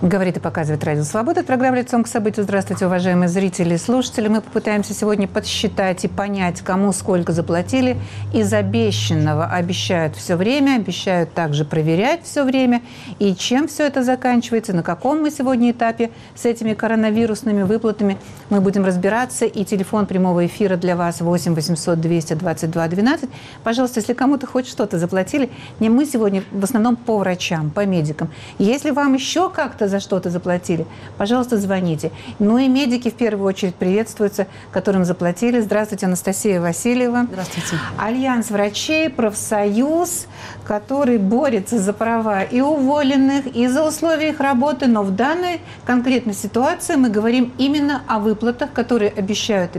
Говорит и показывает Радио Свобода. Это программа «Лицом к событию». Здравствуйте, уважаемые зрители и слушатели. Мы попытаемся сегодня подсчитать и понять, кому сколько заплатили. Из обещанного обещают все время, обещают также проверять все время. И чем все это заканчивается, на каком мы сегодня этапе с этими коронавирусными выплатами, мы будем разбираться. И телефон прямого эфира для вас 8 800 222 12. Пожалуйста, если кому-то хоть что-то заплатили, не мы сегодня в основном по врачам, по медикам. Если вам еще как-то за что-то заплатили, пожалуйста, звоните. Ну и медики в первую очередь приветствуются, которым заплатили. Здравствуйте, Анастасия Васильева. Здравствуйте. Альянс врачей, профсоюз, который борется за права и уволенных, и за условия их работы. Но в данной конкретной ситуации мы говорим именно о выплатах, которые обещают.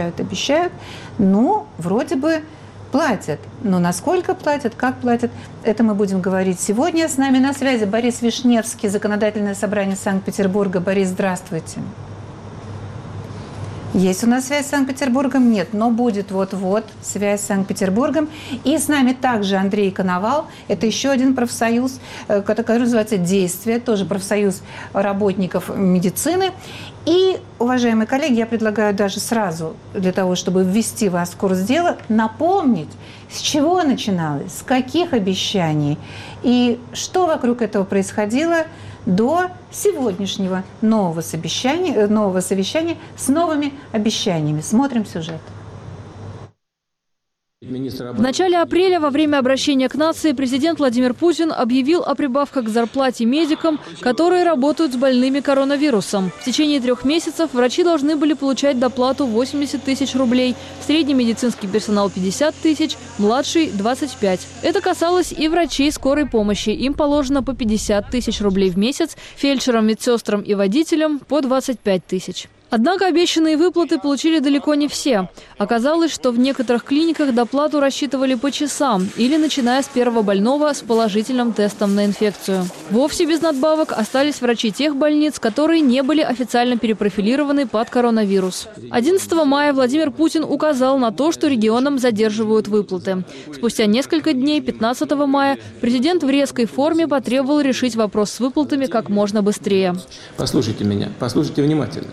Ну, вроде бы платят. Но насколько платят, как платят, это мы будем говорить сегодня. С нами на связи Борис Вишневский, Законодательное собрание Санкт-Петербурга. Борис, здравствуйте. Есть у нас связь с Санкт-Петербургом? Нет, но будет вот-вот связь с Санкт-Петербургом. И с нами также Андрей Коновал. Это еще один профсоюз, который называется «Действие», тоже профсоюз работников медицины. И, уважаемые коллеги, я предлагаю даже сразу, для того, чтобы ввести вас в курс дела, напомнить, с чего начиналось, с каких обещаний и что вокруг этого происходило до сегодняшнего нового совещания с новыми обещаниями. Смотрим сюжет. В начале апреля во время обращения к нации президент Владимир Путин объявил о прибавках к зарплате медикам, которые работают с больными коронавирусом. В течение 3 месяцев врачи должны были получать доплату 80 тысяч рублей, средний медицинский персонал 50 тысяч, младший 25. Это касалось и врачей скорой помощи. Им положено по 50 тысяч рублей в месяц, фельдшерам, медсестрам и водителям по 25 тысяч. Однако обещанные выплаты получили далеко не все. Оказалось, что в некоторых клиниках доплату рассчитывали по часам или начиная с первого больного с положительным тестом на инфекцию. Вовсе без надбавок остались врачи тех больниц, которые не были официально перепрофилированы под коронавирус. 11 мая Владимир Путин указал на то, что регионам задерживают выплаты. Спустя несколько дней, 15 мая, президент в резкой форме потребовал решить вопрос с выплатами как можно быстрее. Послушайте меня, послушайте внимательно.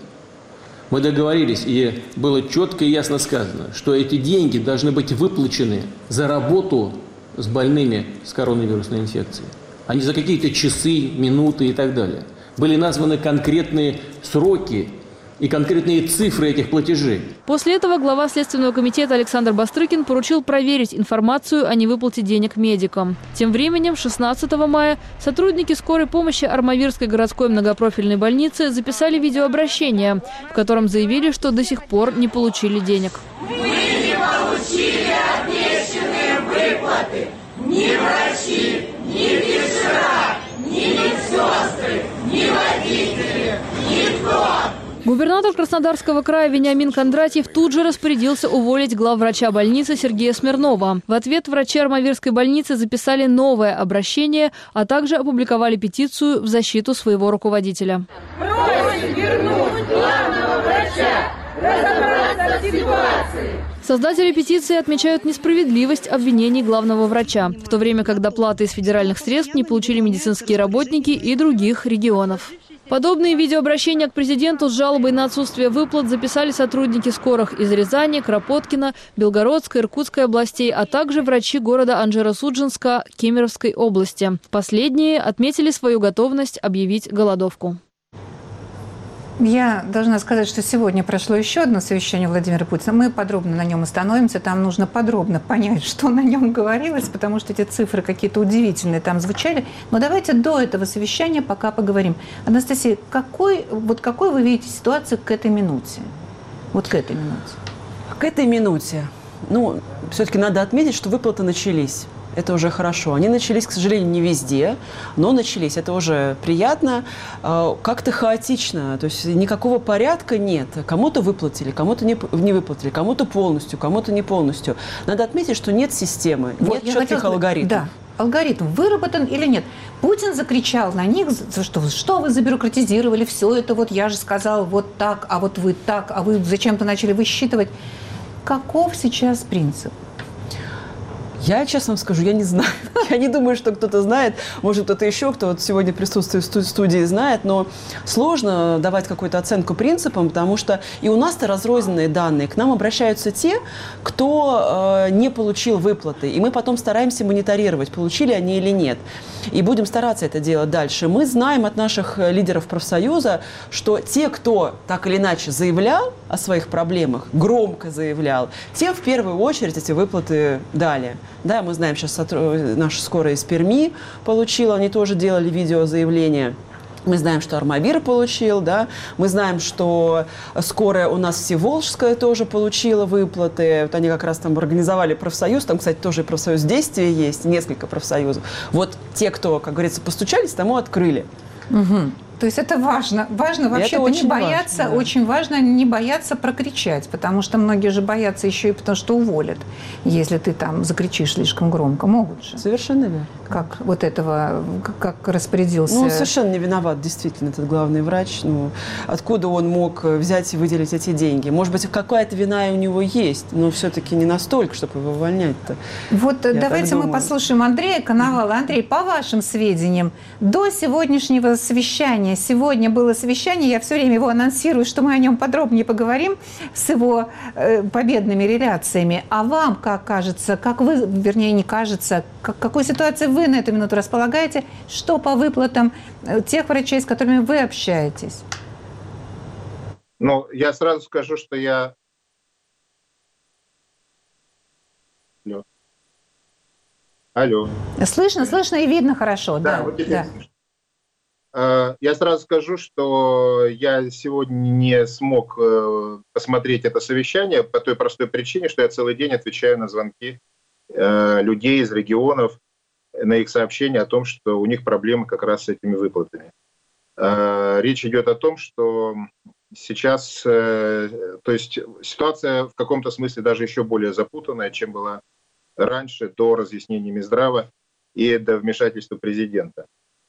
Мы договорились, и было четко и ясно сказано, что эти деньги должны быть выплачены за работу с больными с коронавирусной инфекцией, а не за какие-то часы, минуты и так далее. Были названы конкретные сроки и конкретные цифры этих платежей. После этого глава Следственного комитета Александр Бастрыкин поручил проверить информацию о невыплате денег медикам. Тем временем, 16 мая сотрудники скорой помощи Армавирской городской многопрофильной больницы записали видеообращение, в котором заявили, что до сих пор не получили денег. Мы не получили обещанные выплаты. Ни врачи, ни фельдшера, ни медсестры, ни водители, никто. Губернатор Краснодарского края Вениамин Кондратьев тут же распорядился уволить главврача больницы Сергея Смирнова. В ответ врачи Армавирской больницы записали новое обращение, а также опубликовали петицию в защиту своего руководителя. Просим вернуть главного врача, разобраться в ситуации. Создатели петиции отмечают несправедливость обвинений главного врача, в то время как доплаты из федеральных средств не получили медицинские работники и других регионов. Подобные видеообращения к президенту с жалобой на отсутствие выплат записали сотрудники скорых из Рязани, Кропоткина, Белгородской, Иркутской областей, а также врачи города Анжеро-Судженска Кемеровской области. Последние отметили свою готовность объявить голодовку. Я должна сказать, что сегодня прошло еще одно совещание Владимира Путина. Мы подробно на нем остановимся. Там нужно подробно понять, что на нем говорилось, потому что эти цифры какие-то удивительные там звучали. Но давайте до этого совещания пока поговорим. Анастасия, какой вы видите ситуацию к этой минуте? Вот к этой минуте. К этой минуте, все-таки надо отметить, что выплаты начались. Это уже хорошо. Они начались, к сожалению, не везде, но начались. Это уже приятно. Как-то хаотично. То есть никакого порядка нет. Кому-то выплатили, кому-то не выплатили, кому-то полностью, кому-то не полностью. Надо отметить, что нет системы, нет четких алгоритмов. Да. Алгоритм выработан или нет? Путин закричал на них, что вы забюрократизировали все это, вот я же сказал вот так, а вот вы так, а вы зачем-то начали высчитывать. Каков сейчас принцип? Я, честно вам скажу, я не знаю. Я не думаю, что кто-то знает. Может, кто-то еще, кто вот сегодня присутствует в студии, знает. Но сложно давать какую-то оценку принципам, потому что и у нас-то разрозненные данные. К нам обращаются те, кто не получил выплаты. И мы потом стараемся мониторировать, получили они или нет. И будем стараться это делать дальше. Мы знаем от наших лидеров профсоюза, что те, кто так или иначе заявлял о своих проблемах, громко заявлял, тем в первую очередь эти выплаты дали. Да, мы знаем, сейчас наша скорая из Перми получила, они тоже делали видеозаявление. Мы знаем, что Армавир получил, да. Мы знаем, что скорая у нас Всеволжская тоже получила выплаты. Вот они как раз там организовали профсоюз. Там, кстати, тоже профсоюз действия есть, несколько профсоюзов. Вот те, кто, как говорится, постучались, тому открыли. Угу. То есть это важно. Важно вообще-то не бояться, важно, да. Очень важно не бояться прокричать, потому что многие же боятся еще и потому, что уволят, если ты там закричишь слишком громко. Могут же. Совершенно верно. Как вот этого, как распорядился... Ну, совершенно не виноват, действительно, этот главный врач. Ну, откуда он мог взять и выделить эти деньги? Может быть, какая-то вина у него есть, но все-таки не настолько, чтобы его увольнять-то. Вот давайте мы послушаем Андрея Коновала. Андрей, по вашим сведениям, до сегодняшнего совещания, сегодня было совещание, я все время его анонсирую, что мы о нем подробнее поговорим с его победными реляциями. А вам, как кажется, как вы, вернее, не кажется, какой ситуации вы на эту минуту располагаете, что по выплатам тех врачей, с которыми вы общаетесь? Ну, я сразу скажу, что я... Алло. Слышно и видно хорошо. Да, вот теперь слышно. Я сразу скажу, что я сегодня не смог посмотреть это совещание по той простой причине, что я целый день отвечаю на звонки людей из регионов, на их сообщения о том, что у них проблемы как раз с этими выплатами. Речь идет о том, что сейчас, то есть ситуация в каком-то смысле даже еще более запутанная, чем была раньше, до разъяснения Минздрава и до вмешательства президента.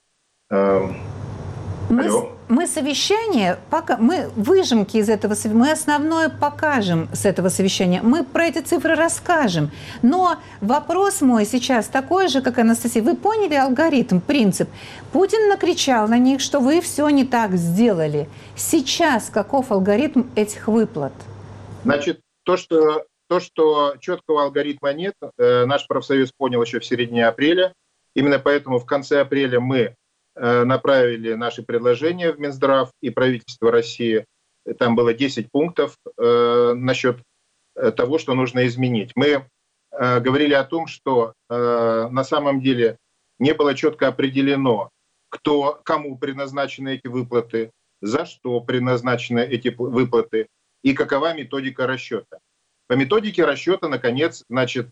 Мы совещание, мы выжимки из этого совещания, мы основное покажем с этого совещания, мы про эти цифры расскажем. Но вопрос мой сейчас такой же, как Анастасия. Вы поняли алгоритм, принцип? Путин накричал на них, что вы все не так сделали. Сейчас каков алгоритм этих выплат? Значит, то, что четкого алгоритма нет, наш профсоюз понял еще в середине апреля. Именно поэтому в конце апреля мы направили наши предложения в Минздрав и правительство России. Там было 10 пунктов насчет того, что нужно изменить. Мы говорили о том, что на самом деле не было четко определено, кому предназначены эти выплаты, за что предназначены эти выплаты и какова методика расчета. По методике расчета, наконец, значит,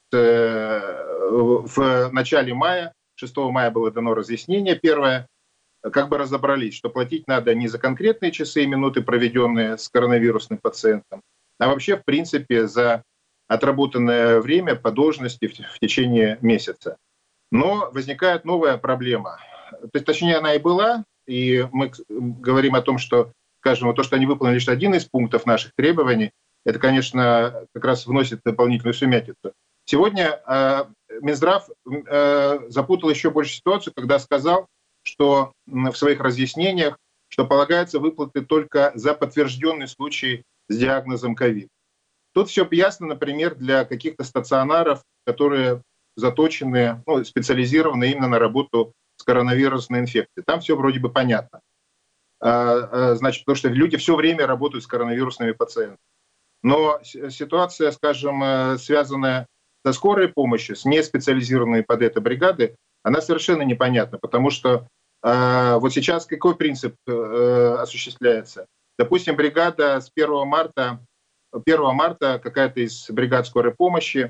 в начале мая, 6 мая было дано разъяснение первое, как бы разобрались, что платить надо не за конкретные часы и минуты, проведенные с коронавирусным пациентом, а вообще, в принципе, за отработанное время по должности в течение месяца. Но возникает новая проблема. Точнее, она и была, и мы говорим о том, что, скажем, то, что они выполнили лишь один из пунктов наших требований, это, конечно, как раз вносит дополнительную сумятицу. Сегодня Минздрав запутал еще больше ситуацию, когда сказал, что в своих разъяснениях, что полагаются выплаты только за подтвержденный случай с диагнозом ковид. Тут все ясно, например, для каких-то стационаров, которые заточены, специализированы именно на работу с коронавирусной инфекцией. Там все вроде бы понятно. Значит, потому что люди все время работают с коронавирусными пациентами. Но ситуация, скажем, связанная со скорой помощью, с неспециализированной под это бригады, она совершенно непонятна, потому что вот сейчас какой принцип осуществляется? Допустим, бригада с 1 марта какая-то из бригад скорой помощи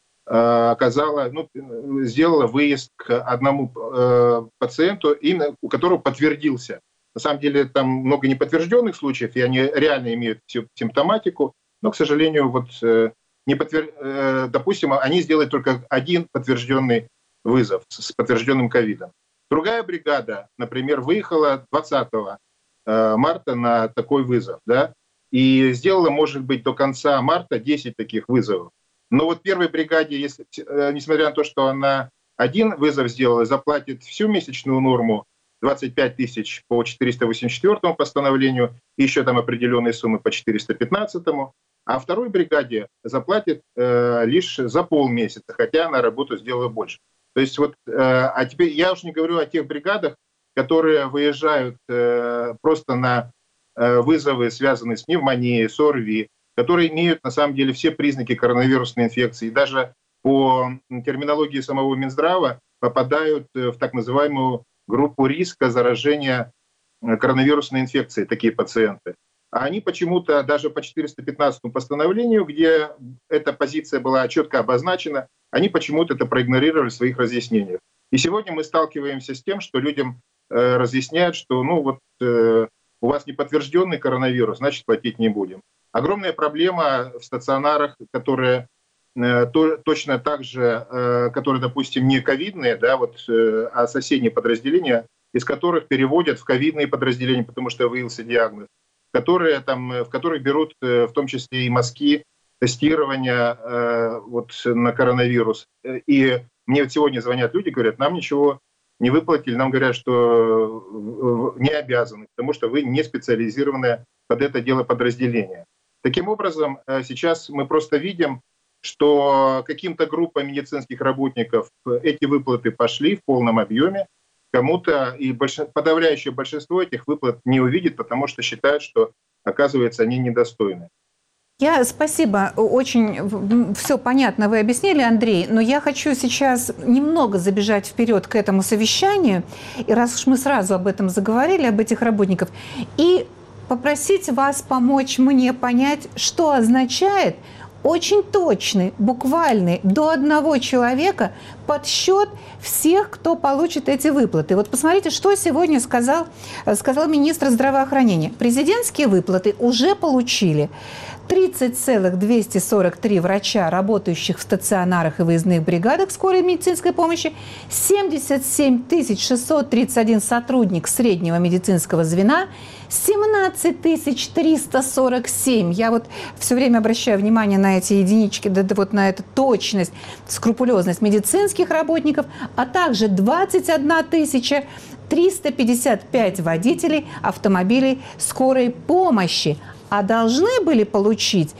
сделала выезд к одному пациенту, именно у которого подтвердился. На самом деле там много неподтвержденных случаев, и они реально имеют симптоматику, но, к сожалению, допустим, они сделали только один подтвержденный вызов с подтвержденным ковидом. Другая бригада, например, выехала 20 марта на такой вызов, да, и сделала, может быть, до конца марта 10 таких вызовов. Но вот первой бригаде, если, несмотря на то, что она один вызов сделала, заплатит всю месячную норму 25 тысяч по 484 постановлению, и еще там определенные суммы по 415, а второй бригаде заплатит лишь за полмесяца, хотя она работу сделала больше. То есть вот, а теперь я уж не говорю о тех бригадах, которые выезжают просто на вызовы, связанные с пневмонией, с ОРВИ, которые имеют на самом деле все признаки коронавирусной инфекции. И даже по терминологии самого Минздрава попадают в так называемую группу риска заражения коронавирусной инфекцией, такие пациенты. А они почему-то даже по 415 постановлению, где эта позиция была четко обозначена, они почему-то это проигнорировали в своих разъяснениях. И сегодня мы сталкиваемся с тем, что людям разъясняют, что у вас не подтвержденный коронавирус, значит платить не будем. Огромная проблема в стационарах, которые точно так же, которые, допустим, не ковидные, да, а соседние подразделения, из которых переводят в ковидные подразделения, потому что выявился диагноз, в которых берут в том числе и мазки тестирования на коронавирус. И мне сегодня звонят люди, говорят, нам ничего не выплатили, нам говорят, что не обязаны, потому что вы не специализированное под это дело подразделение. Таким образом, сейчас мы просто видим, что каким-то группам медицинских работников эти выплаты пошли в полном объеме, кому-то и подавляющее большинство этих выплат не увидит, потому что считают, что, оказывается, они недостойны. Спасибо. Очень все понятно вы объяснили, Андрей, но я хочу сейчас немного забежать вперед к этому совещанию, и раз уж мы сразу об этом заговорили, об этих работниках, и попросить вас помочь мне понять, что означает очень точный, буквальный, до одного человека подсчет всех, кто получит эти выплаты. Вот посмотрите, что сегодня сказал министр здравоохранения. Президентские выплаты уже получили 30,243 врача, работающих в стационарах и выездных бригадах скорой медицинской помощи, 77 631 сотрудник среднего медицинского звена, 17 347. Я вот все время обращаю внимание на эти единички, на эту точность, скрупулезность медицинских работников, а также 21 355 водителей автомобилей скорой помощи. А должны были получить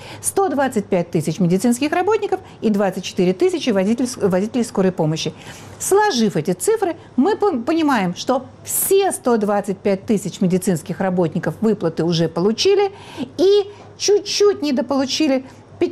125 тысяч медицинских работников и 24 тысячи водителей скорой помощи. Сложив эти цифры, мы понимаем, что все 125 тысяч медицинских работников выплаты уже получили и чуть-чуть недополучили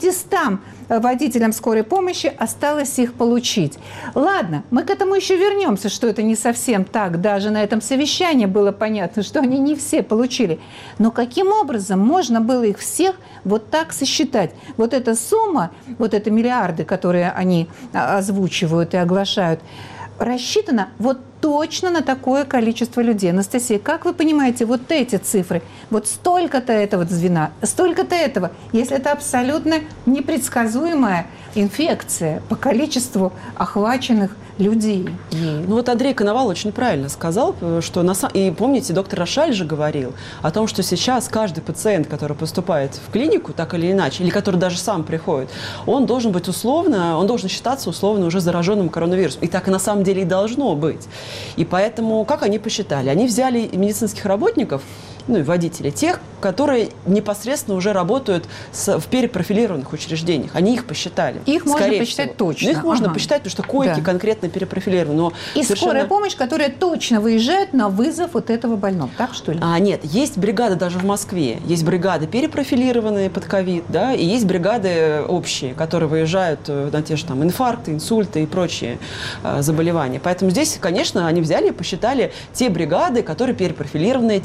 500 водителям скорой помощи, осталось их получить. Ладно, мы к этому еще вернемся, что это не совсем так. Даже на этом совещании было понятно, что они не все получили. Но каким образом можно было их всех вот так сосчитать? Вот эта сумма, вот это миллиарды, которые они озвучивают и оглашают, рассчитана вот точно на такое количество людей. Анастасия, как вы понимаете вот эти цифры? Вот столько-то этого звена, столько-то этого, если это абсолютно непредсказуемая инфекция по количеству охваченных людей. Ну вот Андрей Коновал очень правильно сказал, что и помните, доктор Рошаль же говорил о том, что сейчас каждый пациент, который поступает в клинику, так или иначе, или который даже сам приходит, он должен считаться условно уже зараженным коронавирусом. И так и на самом деле и должно быть. И поэтому, как они посчитали? Они взяли медицинских работников, и водителей, тех, которые непосредственно уже работают в перепрофилированных учреждениях. Они их посчитали. Их можно посчитать точно. Их можно посчитать, потому что койки конкретно перепрофилированы. Но и скорая помощь, которая точно выезжает на вызов вот этого больного. Так что ли? Нет, есть бригады даже в Москве. Есть бригады перепрофилированные под ковид, да, и есть бригады общие, которые выезжают на те же там инфаркты, инсульты и прочие заболевания. Поэтому здесь, конечно, они взяли и посчитали те бригады, которые перепрофилированные,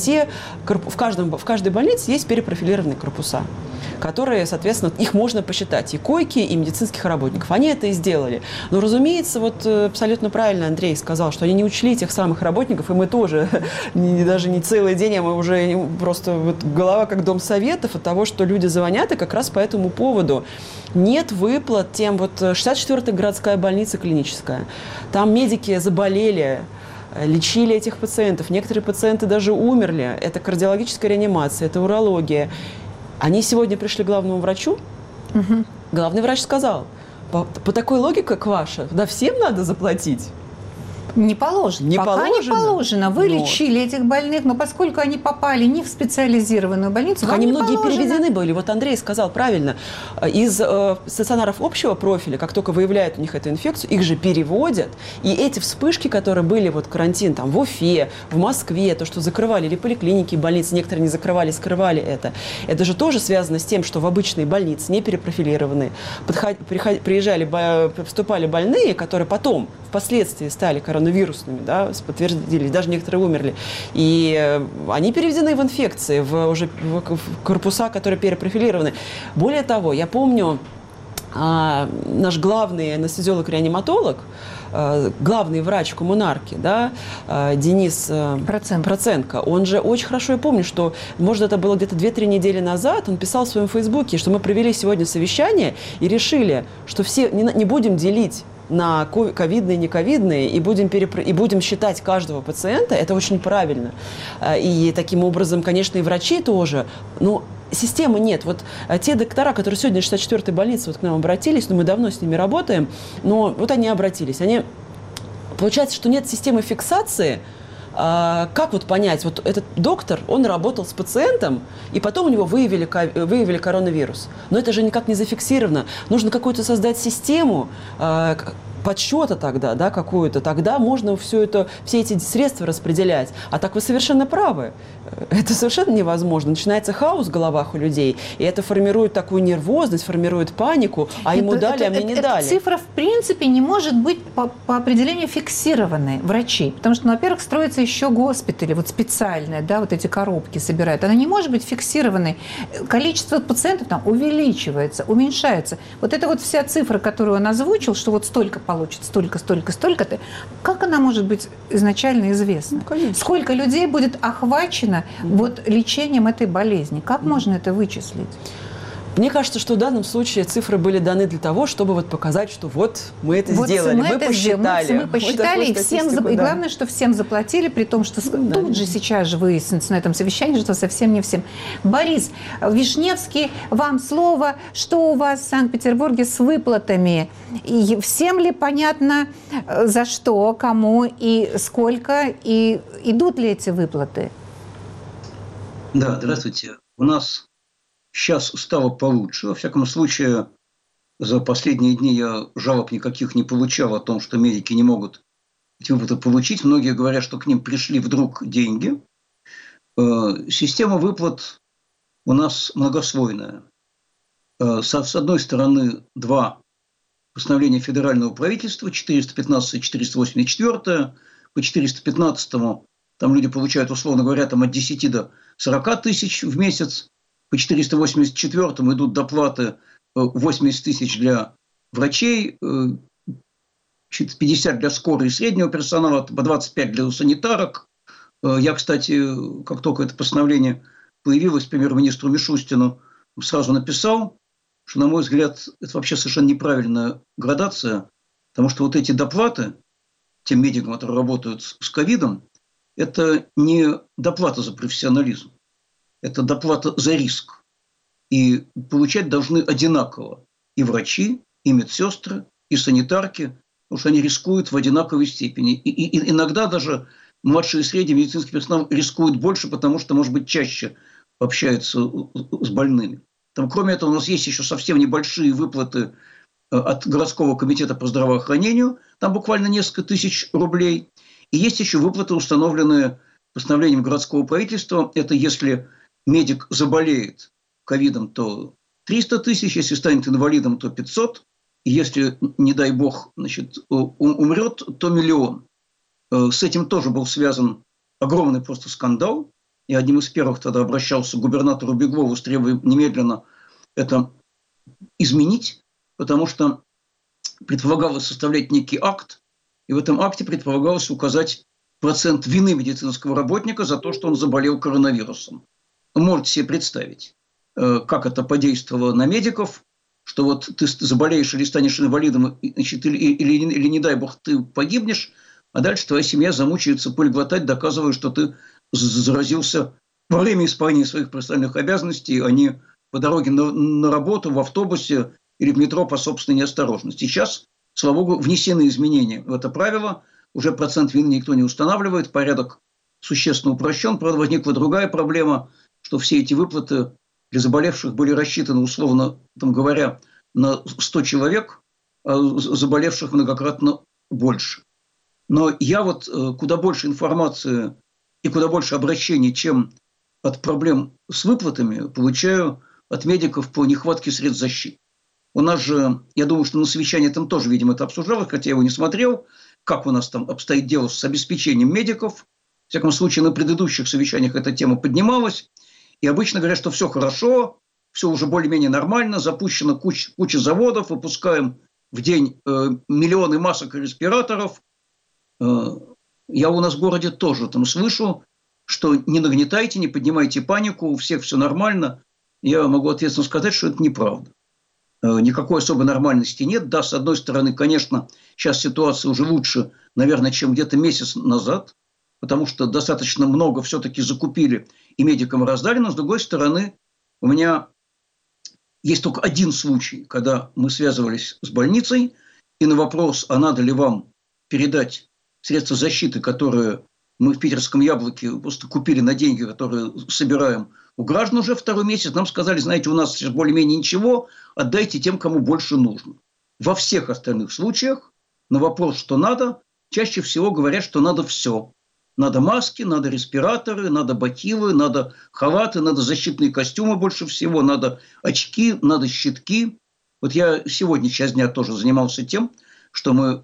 в каждой больнице есть перепрофилированные корпуса, которые, соответственно, их можно посчитать, и койки, и медицинских работников. Они это и сделали. Но, разумеется, вот абсолютно правильно Андрей сказал, что они не учли тех самых работников, и мы тоже, даже не целый день, а мы уже просто голова как дом советов от того, что люди звонят, и как раз по этому поводу нет выплат тем, 64-я городская больница клиническая, там медики заболели, лечили этих пациентов. Некоторые пациенты даже умерли. Это кардиологическая реанимация, это урология. Они сегодня пришли к главному врачу. Главный врач сказал, по такой логике, как ваша, да, всем надо заплатить? Не положено. Пока не положено. Вы Но. лечили этих больных, но поскольку они попали не в специализированную больницу, они многие положено. переведены были. Вот Андрей сказал правильно. Из стационаров общего профиля, как только выявляют у них эту инфекцию, их же переводят. И эти вспышки, которые были, вот карантин там в Уфе, в Москве, то, что закрывали или поликлиники, больницы, некоторые не закрывали, скрывали это же тоже связано с тем, что в обычные больницы, не перепрофилированные, поступали больные, которые потом впоследствии стали коронавирусными, да, подтвердились, даже некоторые умерли. И они переведены в инфекции, уже в корпуса, которые перепрофилированы. Более того, я помню, наш главный анестезиолог-реаниматолог, главный врач коммунарки, да, Денис Проценко, он же очень хорошо, я помню, что, может, это было где-то 2-3 недели назад, он писал в своем фейсбуке, что мы провели сегодня совещание и решили, что все не будем делить на ковидные и нековидные, и будем считать каждого пациента, это очень правильно. И таким образом, конечно, и врачи тоже. Но системы нет. Вот те доктора, которые сегодня в 64-й больнице вот к нам обратились, но мы давно с ними работаем, но вот они обратились. Получается, что нет системы фиксации. Как вот понять, вот этот доктор, он работал с пациентом, и потом у него выявили коронавирус. Но это же никак не зафиксировано. Нужно какую-то создать систему подсчета тогда, да, какую-то. Тогда можно все эти средства распределять. А так вы совершенно правы. Это совершенно невозможно. Начинается хаос в головах у людей, и это формирует такую нервозность, формирует панику, а ему дали, а мне не дали. Эта цифра, в принципе, не может быть по определению фиксированной врачей, потому что, во-первых, строятся еще госпитали, вот специальные, да, вот эти коробки собирают. Она не может быть фиксированной. Количество пациентов там увеличивается, уменьшается. Вот это вот вся цифра, которую он озвучил, что вот столько получится, столько-то, как она может быть изначально известна? Сколько людей будет охвачено вот лечением этой болезни? Как можно это вычислить? Мне кажется, что в данном случае цифры были даны для того, чтобы вот показать, что вот мы это сделали, мы посчитали. Мы посчитали, и главное, что всем заплатили, при том, что тут же сейчас же выяснится на этом совещании, что совсем не всем. Борис Вишневский, вам слово. Что у вас в Санкт-Петербурге с выплатами? И всем ли понятно, за что, кому и сколько, и идут ли эти выплаты? Да, здравствуйте. У нас сейчас стало получше. Во всяком случае, за последние дни я жалоб никаких не получал о том, что медики не могут эти выплаты получить. Многие говорят, что к ним пришли вдруг деньги. Система выплат у нас многослойная. С одной стороны, два постановления федерального правительства, 415 и 484. По 415-му там люди получают, условно говоря, там от 10 до 40 тысяч в месяц. По 484-му идут доплаты 80 тысяч для врачей, 50 для скорой и среднего персонала, по 25 для санитарок. Я, кстати, как только это постановление появилось, премьер-министру Мишустину сразу написал, что, на мой взгляд, это вообще совершенно неправильная градация, потому что вот эти доплаты тем медикам, которые работают с ковидом, это не доплата за профессионализм. Это доплата за риск. И получать должны одинаково и врачи, и медсестры, и санитарки, потому что они рискуют в одинаковой степени. И иногда даже младший и средний медицинский персонал рискуют больше, потому что, может быть, чаще общаются с больными. Там, кроме этого, у нас есть еще совсем небольшие выплаты от городского комитета по здравоохранению, там буквально несколько тысяч рублей. И есть еще выплаты, установленные постановлением городского правительства. Это если медик заболеет ковидом, то 300 тысяч, если станет инвалидом, то 500, и если, не дай бог, значит, умрет, то 1 миллион. С этим тоже был связан огромный просто скандал. И одним из первых тогда обращался к губернатору Беглову с требованием немедленно это изменить, потому что предполагалось составлять некий акт, и в этом акте предполагалось указать процент вины медицинского работника за то, что он заболел коронавирусом. Вы можете себе представить, как это подействовало на медиков, что вот ты заболеешь или станешь инвалидом, значит, или не дай бог, ты погибнешь, а дальше твоя семья замучается пыль глотать, доказывая, что ты заразился во время исполнения своих профессиональных обязанностей, а не по дороге на работу, в автобусе или в метро по собственной неосторожности. Сейчас, слава богу, внесены изменения в это правило. Уже процент вины никто не устанавливает, порядок существенно упрощен. Правда, возникла другая проблема, что все эти выплаты для заболевших были рассчитаны, условно говоря, на 100 человек, а заболевших многократно больше. Но я вот куда больше информации и куда больше обращений, чем от проблем с выплатами, получаю от медиков по нехватке средств защиты. У нас же, я думаю, что на совещании там тоже, видимо, это обсуждалось, хотя я его не смотрел, как у нас там обстоит дело с обеспечением медиков. В всяком случае, на предыдущих совещаниях эта тема поднималась. И обычно говорят, что все хорошо, все уже более-менее нормально, запущена куча заводов, выпускаем в день миллионы масок и респираторов. Я у нас в городе тоже там слышу, что не нагнетайте, не поднимайте панику, у всех все нормально. Я могу ответственно сказать, что это неправда. Никакой особой нормальности нет. Да, с одной стороны, конечно, сейчас ситуация уже лучше, наверное, чем где-то месяц назад, потому что достаточно много все-таки закупили и медикам раздали. Но, с другой стороны, у меня есть только один случай, когда мы связывались с больницей, и на вопрос, а надо ли вам передать средства защиты, которые мы в питерском «Яблоке» просто купили на деньги, которые собираем у граждан уже второй месяц, нам сказали, знаете, у нас сейчас более-менее ничего, отдайте тем, кому больше нужно. Во всех остальных случаях на вопрос, что надо, чаще всего говорят, что надо все. Надо маски, надо респираторы, надо бахилы, надо халаты, надо защитные костюмы больше всего, надо очки, надо щитки. Вот я сегодня часть дня тоже занимался тем, что мы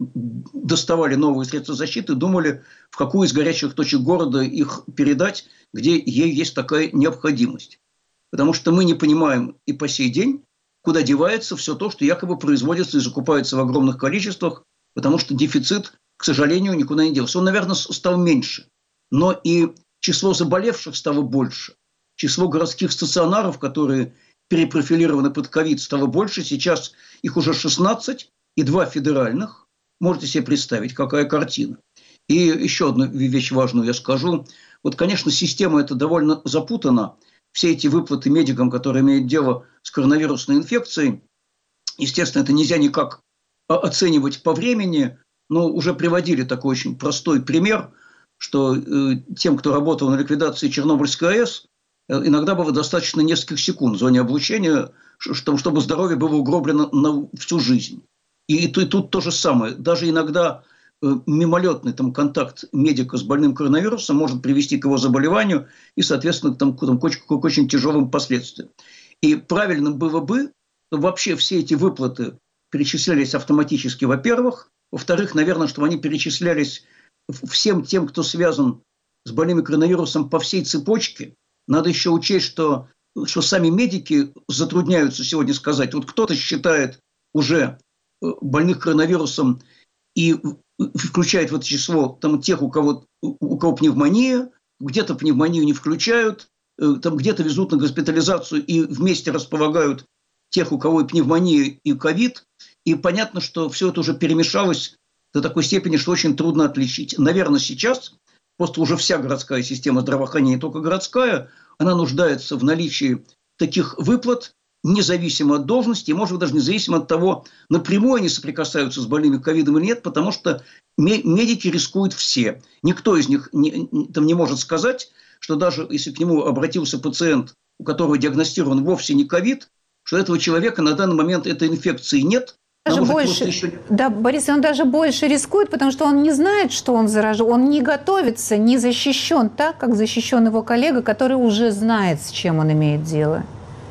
доставали новые средства защиты, думали, в какую из горячих точек города их передать, где ей есть такая необходимость. Потому что мы не понимаем и по сей день, куда девается все то, что якобы производится и закупается в огромных количествах, потому что дефицит, к сожалению, никуда не делся. Он, наверное, стал меньше, но и число заболевших стало больше. Число городских стационаров, которые перепрофилированы под ковид, стало больше. Сейчас их уже 16 и 2 федеральных. Можете себе представить, какая картина. И еще одну вещь важную я скажу. Вот, конечно, система эта довольно запутана. Все эти выплаты медикам, которые имеют дело с коронавирусной инфекцией, естественно, это нельзя никак оценивать по времени, но уже приводили такой очень простой пример, что тем, кто работал на ликвидации Чернобыльской АЭС, иногда было достаточно нескольких секунд в зоне облучения, чтобы здоровье было угроблено на всю жизнь. И тут то же самое. Даже иногда мимолетный контакт медика с больным коронавирусом может привести к его заболеванию и, соответственно, к очень тяжелым последствиям. И правильным было бы, чтобы вообще все эти выплаты перечислялись автоматически, во-первых. Во-вторых, наверное, чтобы они перечислялись всем тем, кто связан с больными коронавирусом по всей цепочке. Надо еще учесть, что сами медики затрудняются сегодня сказать. Вот кто-то считает уже больных коронавирусом и включает в это число тех, у кого пневмония, где-то пневмонию не включают, где-то везут на госпитализацию и вместе располагают тех, у кого и пневмония, и ковид. И понятно, что все это уже перемешалось до такой степени, что очень трудно отличить. Наверное, сейчас просто уже вся городская система здравоохранения, не только городская, она нуждается в наличии таких выплат, независимо от должности, и, может быть, даже независимо от того, напрямую они соприкасаются с больными ковидом или нет, потому что медики рискуют все. Никто из них не может сказать, что даже если к нему обратился пациент, у которого диагностирован вовсе не ковид, что этого человека на данный момент этой инфекции нет. Даже больше, да, Борис, он даже больше рискует, потому что он не знает, что он заражен, он не готовится, не защищен так, как защищен его коллега, который уже знает, с чем он имеет дело.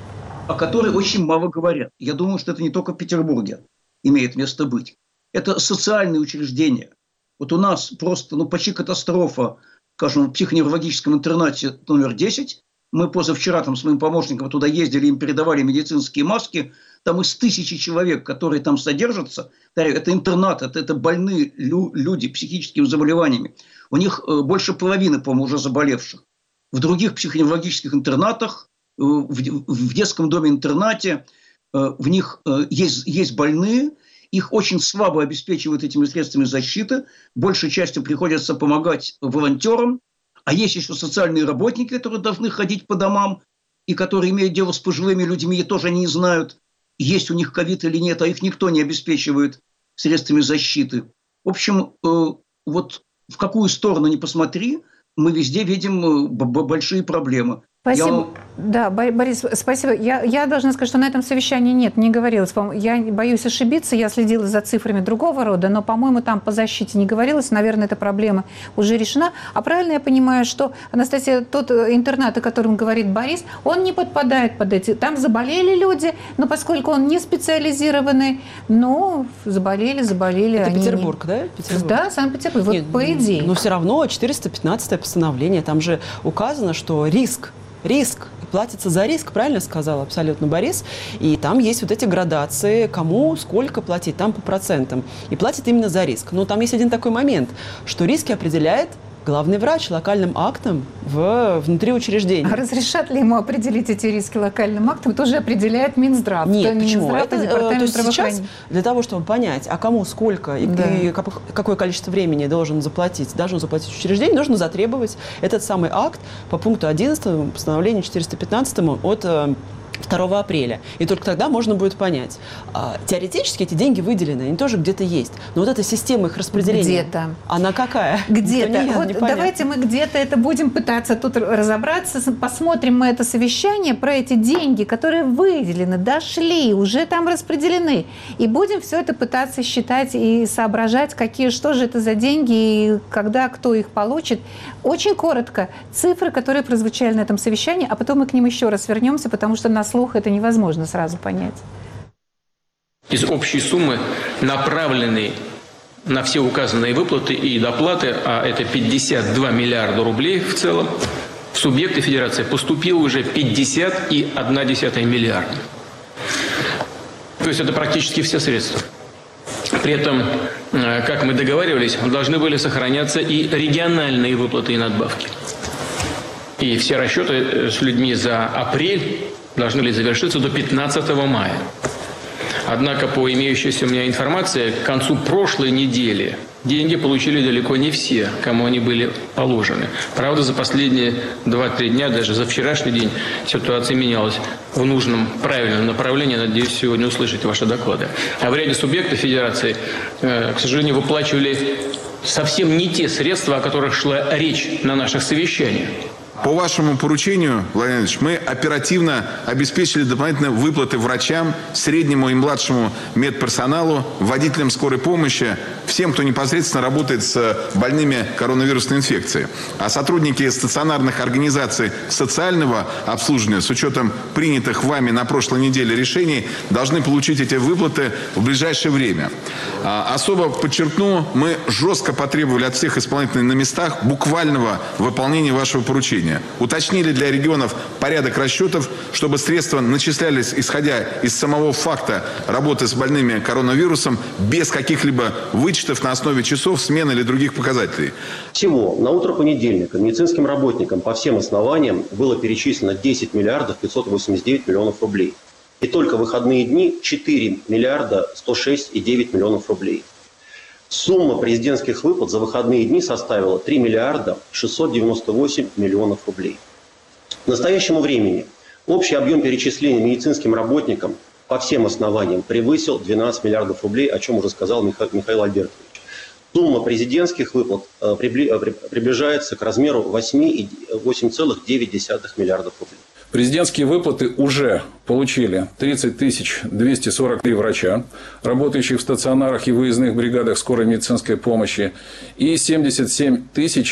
О которой очень мало говорят. Я думаю, что это не только в Петербурге имеет место быть. Это социальные учреждения. Вот у нас просто почти катастрофа, скажем, в психоневрологическом интернате номер 10. Мы позавчера с моим помощником туда ездили, им передавали медицинские маски. Там из 1000 человек, которые там содержатся, это интернат, это больные люди психическими заболеваниями. У них больше половины, по-моему, уже заболевших. В других психоневрологических интернатах, в детском доме-интернате, в них есть больные, их очень слабо обеспечивают этими средствами защиты, большей частью приходится помогать волонтерам, а есть еще социальные работники, которые должны ходить по домам, и которые имеют дело с пожилыми людьми, и тоже они не знают, есть у них ковид или нет, а их никто не обеспечивает средствами защиты. В общем, вот в какую сторону ни посмотри, мы везде видим большие проблемы. Спасибо. Да, Борис, спасибо. Я должна сказать, что на этом совещании не говорилось. Я боюсь ошибиться, я следила за цифрами другого рода, но, по-моему, там по защите не говорилось. Наверное, эта проблема уже решена. А правильно я понимаю, что, Анастасия, тот интернат, о котором говорит Борис, он не подпадает под эти... Там заболели люди, но поскольку он не специализированный, но заболели. Это Петербург, да? Петербург. Да, Санкт-Петербург. Вот по идее. Но все равно 415-е постановление, там же указано, что риск платится за риск, правильно сказал абсолютно Борис. И там есть вот эти градации, кому сколько платить, там по процентам. И платит именно за риск. Но там есть один такой момент, что риски определяет главный врач локальным актом внутри учреждения. А разрешат ли ему определить эти риски локальным актом? Это уже определяет Минздрав. Нет, почему? Минздрав, То есть сейчас для того, чтобы понять, а кому сколько и какое количество времени должен заплатить учреждение, нужно затребовать этот самый акт по пункту 11 постановлению 415 от 2 апреля. И только тогда можно будет понять. Теоретически эти деньги выделены, они тоже где-то есть. Но вот эта система их распределения... Где-то. Она какая? Где-то. Вот давайте мы где-то это будем пытаться тут разобраться. Посмотрим мы это совещание про эти деньги, которые выделены, дошли, уже там распределены. И будем все это пытаться считать и соображать, что же это за деньги и когда кто их получит. Очень коротко. Цифры, которые прозвучали на этом совещании, а потом мы к ним еще раз вернемся, потому что на слух это невозможно сразу понять. Из общей суммы, направленной на все указанные выплаты и доплаты, а это 52 миллиарда рублей в целом, в субъекты федерации поступило уже 50,1 миллиарда. То есть это практически все средства. При этом, как мы договаривались, должны были сохраняться и региональные выплаты и надбавки. И все расчеты с людьми за апрель должны были завершиться до 15 мая. Однако, по имеющейся у меня информации, к концу прошлой недели деньги получили далеко не все, кому они были положены. Правда, за последние 2-3 дня, даже за вчерашний день, ситуация менялась в нужном, правильном направлении. Надеюсь, сегодня услышать ваши доклады. А в ряде субъектов федерации, к сожалению, выплачивали совсем не те средства, о которых шла речь на наших совещаниях. По вашему поручению, Владимир Владимирович, мы оперативно обеспечили дополнительные выплаты врачам, среднему и младшему медперсоналу, водителям скорой помощи, всем, кто непосредственно работает с больными коронавирусной инфекцией. А сотрудники стационарных организаций социального обслуживания, с учетом принятых вами на прошлой неделе решений, должны получить эти выплаты в ближайшее время. Особо подчеркну, мы жестко потребовали от всех исполнителей на местах буквального выполнения вашего поручения. Уточнили для регионов порядок расчетов, чтобы средства начислялись, исходя из самого факта работы с больными коронавирусом, без каких-либо вычетов на основе часов, смен или других показателей. Всего на утро понедельника медицинским работникам по всем основаниям было перечислено 10 миллиардов 589 миллионов рублей. И только в выходные дни 4 миллиарда 106,9 миллионов рублей. Сумма президентских выплат за выходные дни составила 3 миллиарда 698 миллионов рублей. К настоящему времени общий объем перечислений медицинским работникам по всем основаниям превысил 12 миллиардов рублей, о чем уже сказал Михаил Альбертович. Сумма президентских выплат приближается к размеру 8,9 миллиардов рублей. Президентские выплаты уже получили 30 243 врача, работающих в стационарах и выездных бригадах скорой медицинской помощи, и 77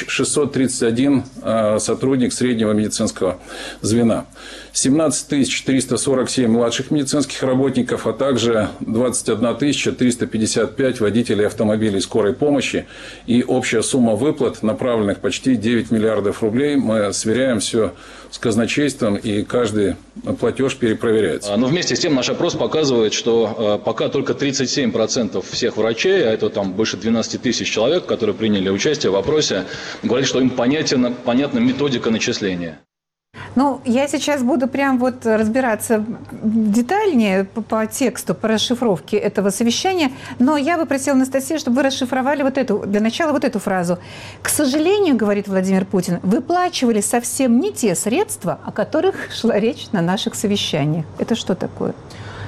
631 сотрудник среднего медицинского звена. 17 447 младших медицинских работников, а также 21 355 водителей автомобилей скорой помощи. И общая сумма выплат, направленных почти 9 миллиардов рублей, мы сверяем все с казначейством, и каждый платеж перепроверяется. Но вместе с тем наш опрос показывает, что пока только 37% всех врачей, а это там больше 12 тысяч человек, которые приняли участие в опросе, говорят, что им понятна методика начисления. Ну, я сейчас буду прям вот разбираться детальнее по тексту, по расшифровке этого совещания, но я бы просила, Анастасию, чтобы вы расшифровали для начала вот эту фразу. К сожалению, говорит Владимир Путин, выплачивали совсем не те средства, о которых шла речь на наших совещаниях. Это что такое?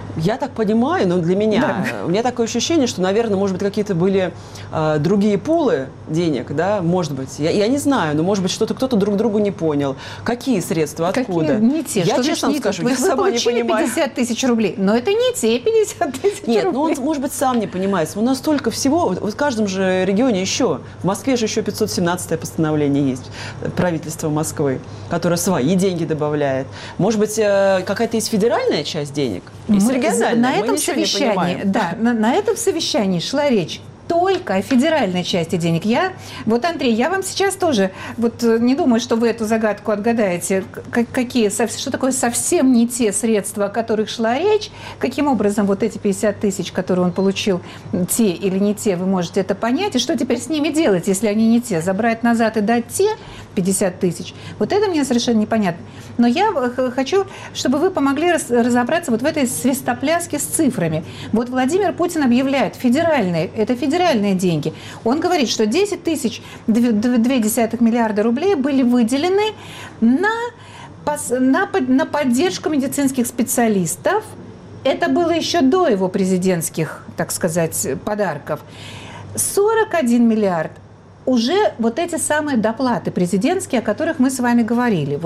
Я так понимаю, но для меня, у меня такое ощущение, что, наверное, может быть, какие-то были другие пулы денег, да, может быть. Я не знаю, но, может быть, кто-то друг другу не понял. Какие средства, откуда? Какие? Не те. Я что честно скажу, я сама не понимаю. 50 тысяч рублей, но это не те 50 тысяч рублей. Нет, ну он, может быть, сам не понимает. У нас столько всего, в каждом же регионе еще. В Москве же еще 517-е постановление есть правительства Москвы, которое свои деньги добавляет. Может быть, какая-то есть федеральная часть денег? Есть региональная. На этом совещании, на этом совещании шла речь только о федеральной части денег. Андрей, я вам сейчас тоже не думаю, что вы эту загадку отгадаете, что такое совсем не те средства, о которых шла речь, каким образом эти 50 тысяч, которые он получил, те или не те, вы можете это понять, и что теперь с ними делать, если они не те, забрать назад и дать те 50 тысяч. Это мне совершенно непонятно. Но я хочу, чтобы вы помогли разобраться в этой свистопляске с цифрами. Владимир Путин объявляет, это федеральные деньги. Он говорит, что 10 тысяч 2,2 миллиарда рублей были выделены на поддержку медицинских специалистов. Это было еще до его президентских, так сказать, подарков. 41 миллиард уже эти самые доплаты президентские, о которых мы с вами говорили,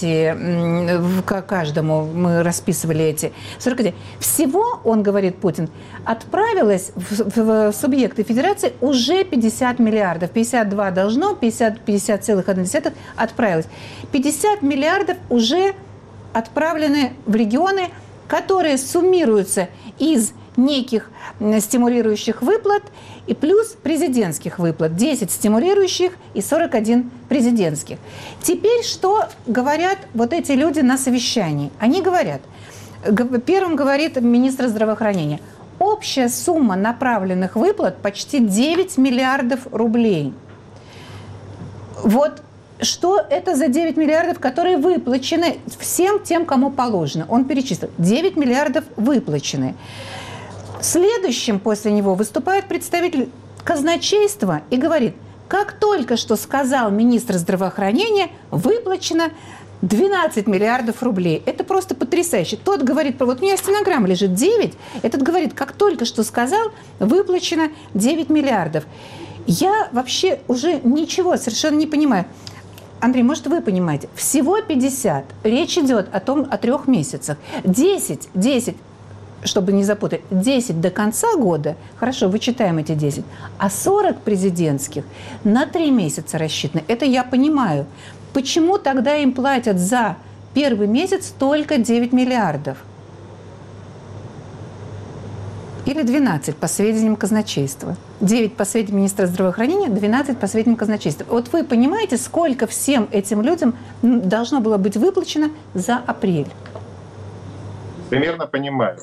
каждому мы расписывали эти 41. Всего, он говорит, Путин, отправилось в субъекты федерации уже 50 миллиардов. 52 должно, 50,1 отправилось. 50 миллиардов уже отправлены в регионы, которые суммируются из неких стимулирующих выплат и плюс президентских выплат. 10 стимулирующих и 41 президентских. Теперь что говорят эти люди на совещании? Они говорят, первым говорит министр здравоохранения, общая сумма направленных выплат почти 9 миллиардов рублей. Что это за 9 миллиардов, которые выплачены всем тем, кому положено? Он перечислил. 9 миллиардов выплачены. Следующим после него выступает представитель казначейства и говорит, как только что сказал министр здравоохранения, выплачено 12 миллиардов рублей. Это просто потрясающе. Тот говорит, у меня стенограмма лежит 9, этот говорит, как только что сказал, выплачено 9 миллиардов. Я вообще уже ничего совершенно не понимаю. Андрей, может, вы понимаете, всего 50. Речь идет о 3 месяцах. 10, чтобы не запутать, 10 до конца года, хорошо, вычитаем эти 10, а 40 президентских на 3 месяца рассчитаны. Это я понимаю. Почему тогда им платят за первый месяц только 9 миллиардов? Или 12, по сведениям казначейства. 9 по сведениям министра здравоохранения, 12 по сведениям казначейства. Вы понимаете, сколько всем этим людям должно было быть выплачено за апрель? Примерно понимаю.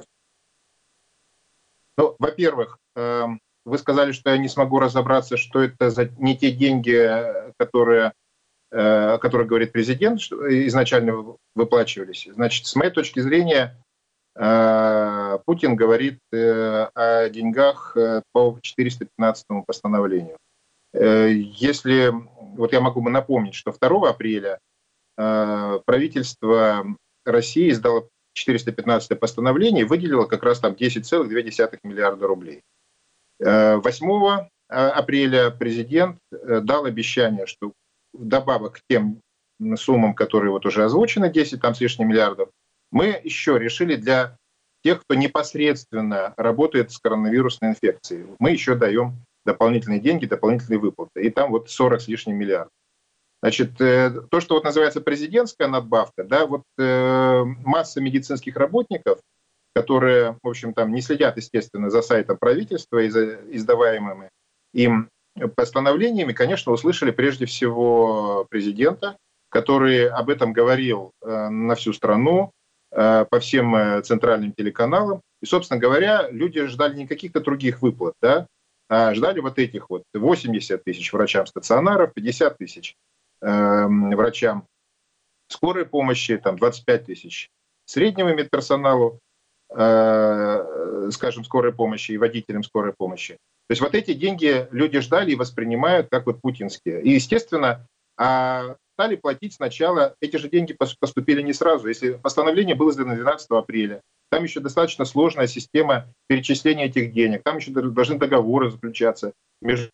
Во-первых, вы сказали, что я не смогу разобраться, что это за не те деньги, о которых говорит президент, что изначально выплачивались. Значит, с моей точки зрения, Путин говорит о деньгах по 415 постановлению. Если я могу напомнить, что 2 апреля правительство России издало 415 постановление и выделило как раз 10,2 миллиарда рублей. 8 апреля президент дал обещание, что вдобавок к тем суммам, которые уже озвучены, 10 с лишним миллиардов, мы еще решили для тех, кто непосредственно работает с коронавирусной инфекцией, мы еще даем дополнительные деньги, дополнительные выплаты. И там 40 с лишним миллиардов. Значит, то, что называется президентская надбавка, масса медицинских работников, которые, в общем, не следят, естественно, за сайтом правительства и за издаваемыми им постановлениями, конечно, услышали прежде всего президента, который об этом говорил на всю страну, по всем центральным телеканалам. И, собственно говоря, люди ждали не каких-то других выплат, а ждали этих 80 тысяч врачам стационаров, 50 тысяч врачам скорой помощи, 25 тысяч среднему медперсоналу, скажем, скорой помощи и водителям скорой помощи. То есть эти деньги люди ждали и воспринимают как путинские. И, естественно, стали платить сначала, эти же деньги поступили не сразу. Если постановление было издано 12 апреля, там еще достаточно сложная система перечисления этих денег, там еще должны договоры заключаться между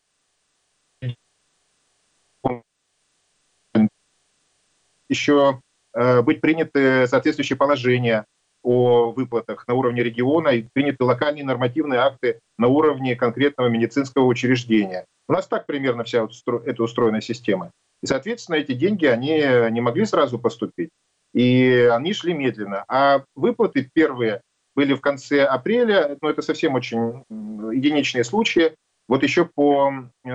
еще быть приняты соответствующие положения о выплатах на уровне региона и приняты локальные нормативные акты на уровне конкретного медицинского учреждения. У нас так примерно вся эта устроенная система. И, соответственно, эти деньги, они не могли сразу поступить, и они шли медленно. А выплаты первые были в конце апреля, но это совсем очень единичные случаи. Вот еще по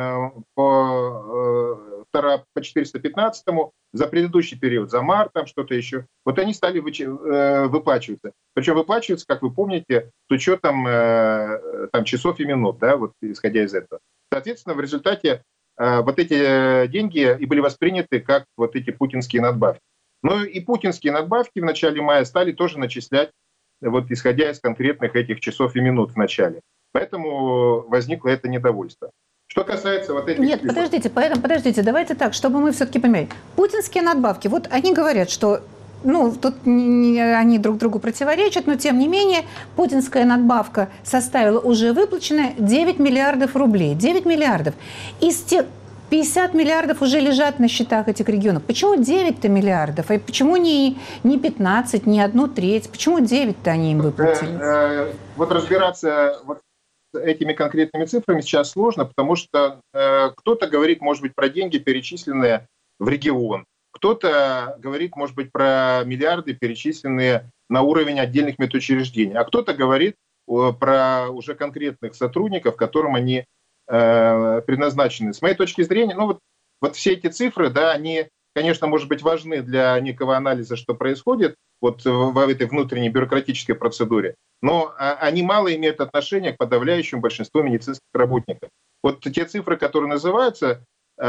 415-му, за предыдущий период, за март, там что-то еще, вот они стали выплачиваться. Причем выплачиваются, как вы помните, с учетом там, часов и минут, да, вот исходя из этого. Соответственно, в результате вот эти деньги и были восприняты как вот эти путинские надбавки. Но и путинские надбавки в начале мая стали тоже начислять, вот исходя из конкретных этих часов и минут в начале. Поэтому возникло это недовольство. Что касается вот этих... Нет, подождите, давайте так, чтобы мы все-таки понимали. Путинские надбавки, вот они говорят, что, тут они друг другу противоречат, но тем не менее путинская надбавка составила уже выплаченная 9 миллиардов рублей. 9 миллиардов. Из тех 50 миллиардов уже лежат на счетах этих регионов. Почему 9-то миллиардов? И почему не 15, не 1/3? Почему 9-то они им выплатили? Вот разбираться с этими конкретными цифрами сейчас сложно, потому что кто-то говорит, может быть, про деньги, перечисленные в регион. Кто-то говорит, может быть, про миллиарды, перечисленные на уровень отдельных медучреждений. А кто-то говорит про уже конкретных сотрудников, которым они предназначены. С моей точки зрения, вот все эти цифры, да, они, конечно, может быть, важны для некого анализа, что происходит вот в этой внутренней бюрократической процедуре, но они мало имеют отношения к подавляющему большинству медицинских работников. Вот те цифры, которые называются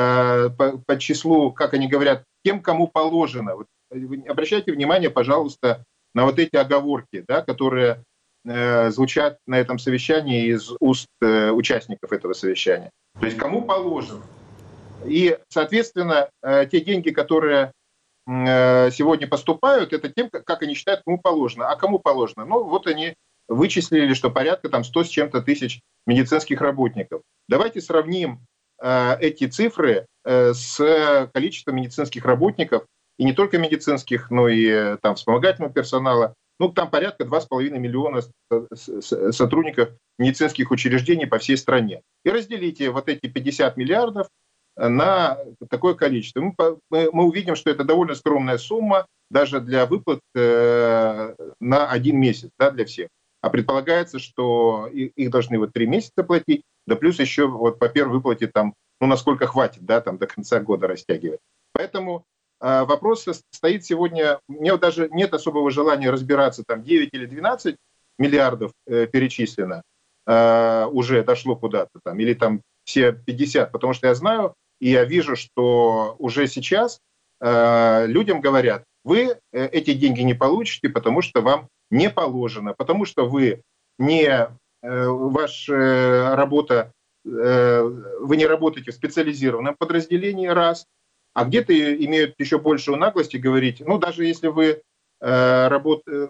по числу, как они говорят, тем, кому положено. Вот, обращайте внимание, пожалуйста, на вот эти оговорки, да, которые звучат на этом совещании из уст участников этого совещания. То есть кому положено. И, соответственно, те деньги, которые сегодня поступают, это тем, как они считают, кому положено. А кому положено? Вот они вычислили, что порядка там 100 с чем-то тысяч медицинских работников. Давайте сравним эти цифры с количеством медицинских работников, и не только медицинских, но и там вспомогательного персонала. Там порядка 2,5 миллиона сотрудников медицинских учреждений по всей стране. И разделите вот эти 50 миллиардов на такое количество. Мы увидим, что это довольно скромная сумма даже для выплат на 1 месяц, да, для всех. А предполагается, что их должны 3 месяца платить, да плюс еще вот по первой выплате там, насколько хватит, да, там до конца года растягивать. Поэтому вопрос стоит сегодня, у меня даже нет особого желания разбираться, там 9 или 12 миллиардов перечислено, уже дошло куда-то, там, или там все 50, потому что я знаю, и я вижу, что уже сейчас людям говорят, вы эти деньги не получите, потому что вам не положено, потому что вы не, ваша работа, вы не работаете в специализированном подразделении, раз, а где-то имеют еще большую наглость и говорить, даже если вы работаете,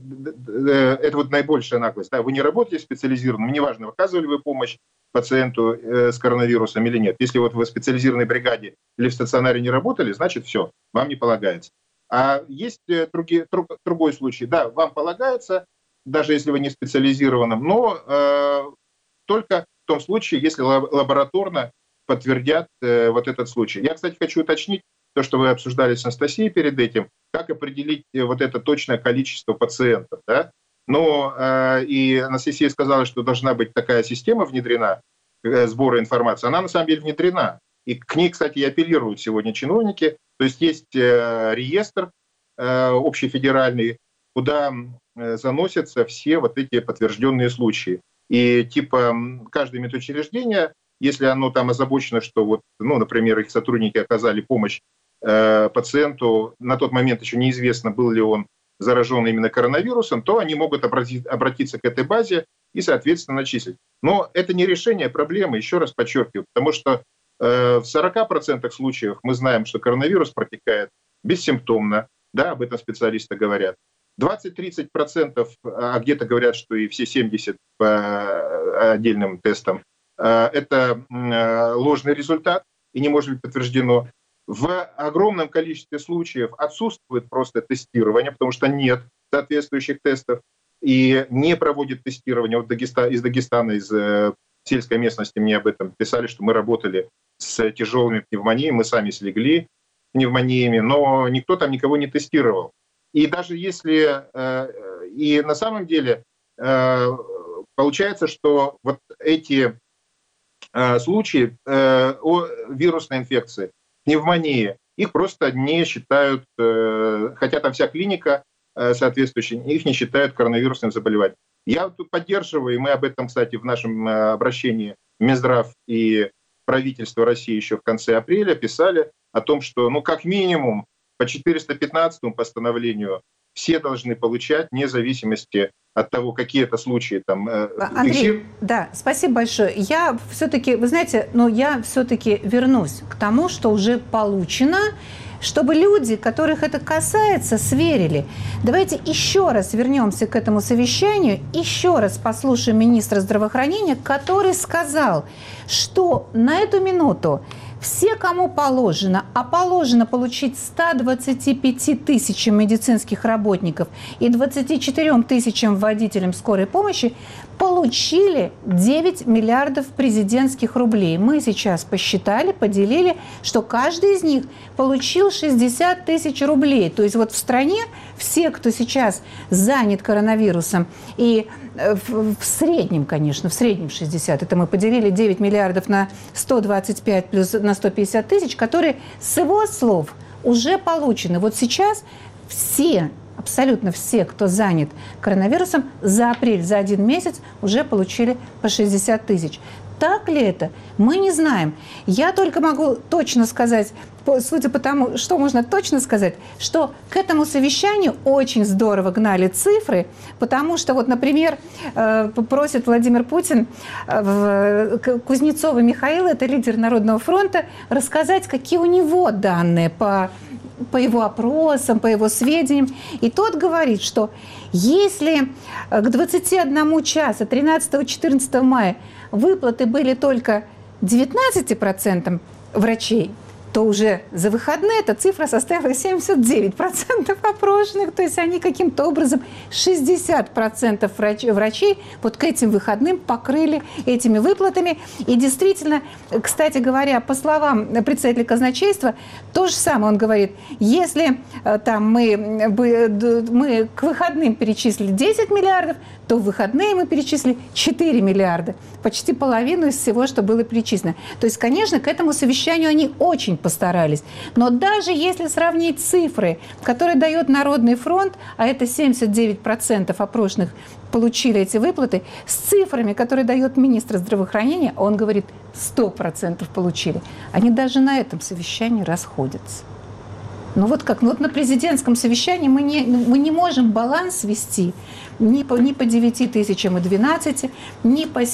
это вот наибольшая наглость, да, вы не работаете специализированно, неважно, оказывали вы помощь пациенту с коронавирусом или нет. Если вот вы в специализированной бригаде или в стационаре не работали, значит все, вам не полагается. А есть другой случай, да, вам полагается, даже если вы не в специализированном, но только в том случае, если лабораторно подтвердят вот этот случай. Я, кстати, хочу уточнить то, что вы обсуждали с Анастасией перед этим, как определить вот это точное количество пациентов. Да? Но и Анастасия сказала, что должна быть такая система внедрена, сбора информации. Она на самом деле внедрена. И к ней, кстати, и апеллируют сегодня чиновники. То есть есть реестр общефедеральный, куда заносятся все вот эти подтвержденные случаи. И типа каждое медучреждение, если оно там озабочено, что вот, например, их сотрудники оказали помощь пациенту, на тот момент еще неизвестно, был ли он заражен именно коронавирусом, то они могут обратиться к этой базе и, соответственно, начислить. Но это не решение проблемы, еще раз подчеркиваю, потому что в 40% случаев мы знаем, что коронавирус протекает бессимптомно, да, об этом специалисты говорят. 20-30%, а где-то говорят, что и все 70% по отдельным тестам, это ложный результат и не может быть подтверждено. В огромном количестве случаев отсутствует просто тестирование, потому что нет соответствующих тестов и не проводит тестирование. Вот из Дагестана, из сельской местности мне об этом писали, что мы работали с тяжелыми пневмониями, мы сами слегли пневмониями, но никто там никого не тестировал. И даже если... И на самом деле получается, что вот эти случаи вирусной инфекции, пневмонии, их просто не считают, хотя там вся клиника соответствующая, их не считают коронавирусным заболеванием. Я тут поддерживаю, и мы об этом, кстати, в нашем обращении в Минздрав и правительство России еще в конце апреля писали о том, что, как минимум, по 415 постановлению все должны получать, вне зависимости от того, какие это случаи там. Андрей, да, спасибо большое. Я все-таки, вы знаете, я все-таки вернусь к тому, что уже получено, чтобы люди, которых это касается, сверили. Давайте еще раз вернемся к этому совещанию, еще раз послушаем министра здравоохранения, который сказал, что на эту минуту все, кому положено, а положено получить 125 тысячам медицинских работников и 24 тысячам водителям скорой помощи, получили 9 миллиардов президентских рублей. Мы сейчас посчитали, поделили, что каждый из них получил 60 тысяч рублей. То есть вот в стране все, кто сейчас занят коронавирусом, и в среднем, конечно, в среднем 60, это мы поделили 9 миллиардов на 125 плюс на 150 тысяч, которые, с его слов, уже получены. Вот сейчас все, абсолютно все, кто занят коронавирусом, за апрель, за 1 месяц уже получили по 60 тысяч. Так ли это? Мы не знаем. Я только могу точно сказать, судя по тому, что можно точно сказать, что к этому совещанию очень здорово гнали цифры, потому что, вот, например, просит Владимир Путин Кузнецова Михаила, это лидер Народного фронта, рассказать, какие у него данные по его опросам, по его сведениям. И тот говорит, что если к 21 часу 13-14 мая выплаты были только 19% врачей, то уже за выходные эта цифра составила 79% опрошенных. То есть они каким-то образом 60% врачей вот к этим выходным покрыли этими выплатами. И действительно, кстати говоря, по словам председателя казначейства, то же самое он говорит. Если там мы к выходным перечислили 10 миллиардов, то в выходные мы перечислили 4 миллиарда. Почти половину из всего, что было перечислено. То есть, конечно, к этому совещанию они очень постарались. Но даже если сравнить цифры, которые дает Народный фронт, а это 79% опрошенных получили эти выплаты, с цифрами, которые дает министр здравоохранения, он говорит, 100% получили. Они даже на этом совещании расходятся. Ну вот как? Ну вот на президентском совещании мы не можем баланс вести ни по 9 тысячам и 12, ни по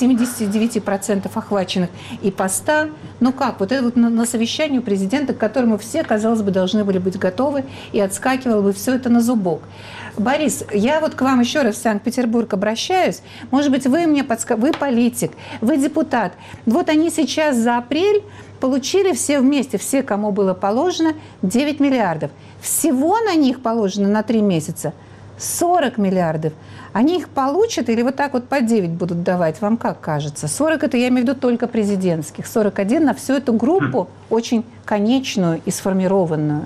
79% охваченных и по 100. Ну как? Вот это вот на совещании у президента, к которому все, казалось бы, должны были быть готовы, и отскакивало бы все это на зубок. Борис, я вот к вам еще раз в Санкт-Петербург обращаюсь. Может быть, вы мне подскажете, вы политик, вы депутат. Вот они сейчас за апрель получили все вместе, все, кому было положено, 9 миллиардов. Всего на них положено на 3 месяца 40 миллиардов. Они их получат или вот так вот по 9 будут давать? Вам как кажется? 40 это я имею в виду только президентских. 41 на всю эту группу очень конечную и сформированную.